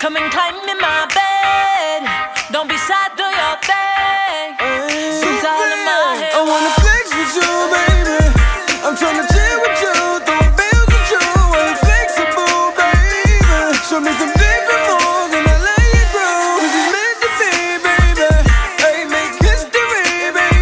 Come and climb in my bed. Don't be sad, do your thing.